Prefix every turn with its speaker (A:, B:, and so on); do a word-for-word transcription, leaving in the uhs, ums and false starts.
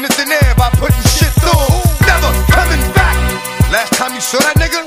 A: in thin air by putting shit through. Never coming back. Last time you saw that nigga,